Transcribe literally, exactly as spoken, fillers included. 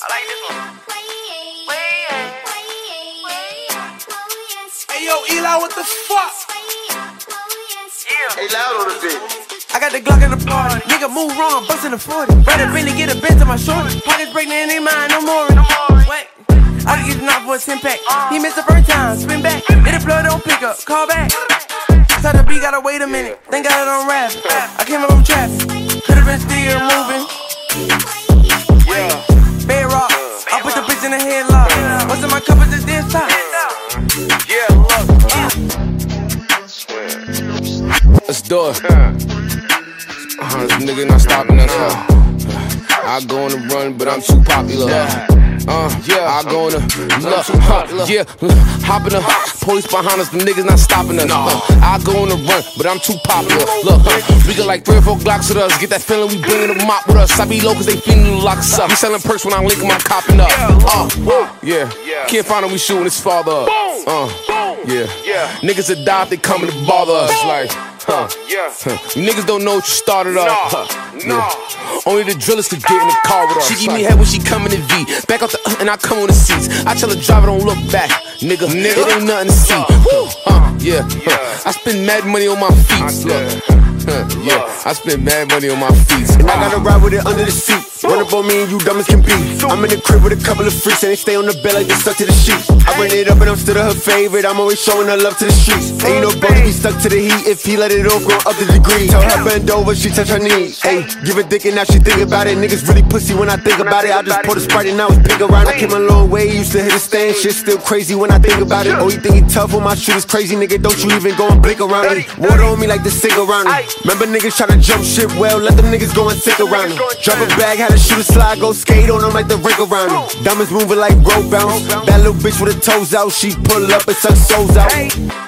I like this one. Hey yo, Eli, what the fuck? Yeah. Hey, loud on the beat. I got the Glock in the party. Nigga move wrong, bustin' the forty. Rather Benny get a bend to my shorty. Pockets breaking in their mind, no more. No more. Wait. I can get the knock for a ten pack. He missed the first time, spin back. Hit the blood, don't pick up, call back. Tell the beat, gotta wait a minute. Think I don't rap. I came up from traffic. Could've been still moving. Yeah. Bed rock. I put the bitch in the headlock. What's in my cup is this dead top. Yeah, look. Let's do it. Uh, this nigga not stopping us. Uh, I go on the run, but I'm too popular. Uh, yeah, I go on the look, huh, yeah, hop in the police behind us, the niggas not stopping us. Uh, I go on the run, but I'm too popular. Look, uh, we got like three or four Glocks with us. Get that feeling we bringing the mop with us. I be low cause they feeling to lock us up. We selling perks when I'm linking my copping up. Uh, yeah, can't find him, we shooting his father up. Uh, yeah, niggas that die if they coming to bother us. Like, huh, huh. Niggas don't know what you started off. Huh. No. Yeah. Only the drillers could get in the car with us. She give me head when she coming in V. Back out the uh, and I come on the seats. I tell the driver don't look back, nigga. Nigga, it ain't nothing to see. Woo. Huh, yeah, huh. I spend mad money on my feet. Look, huh, yeah, I spend mad money on my feet. And I gotta ride with it under the seat. Run up on me and you dumb as can be. I'm in the crib with a couple of freaks and they stay on the bed like they stuck to the sheets. I ran it up and I'm still her favorite. I'm always showing her love to the streets. Ain't no buggy be stuck to the heat. If he let it off, go up the degree. Tell her bend over, she touch her knees. Ayy, give a dick and now she think about it. Niggas really pussy when I think about it. I just poured a Sprite and now it's big around. I came a long way, used to hit a stand. Shit still crazy when I think about it. Oh, you think he tough when my shit is crazy, nigga? Don't you even go and blink around me. Water on me like the sink around me. Remember niggas try to jump shit, well, let them niggas go and sink around him. Drop a bag, had to shoot a slide, go skate on them like the rink around him. Diamonds moving like rope bounce. Bad little bitch with her toes out, she pull up and suck souls out.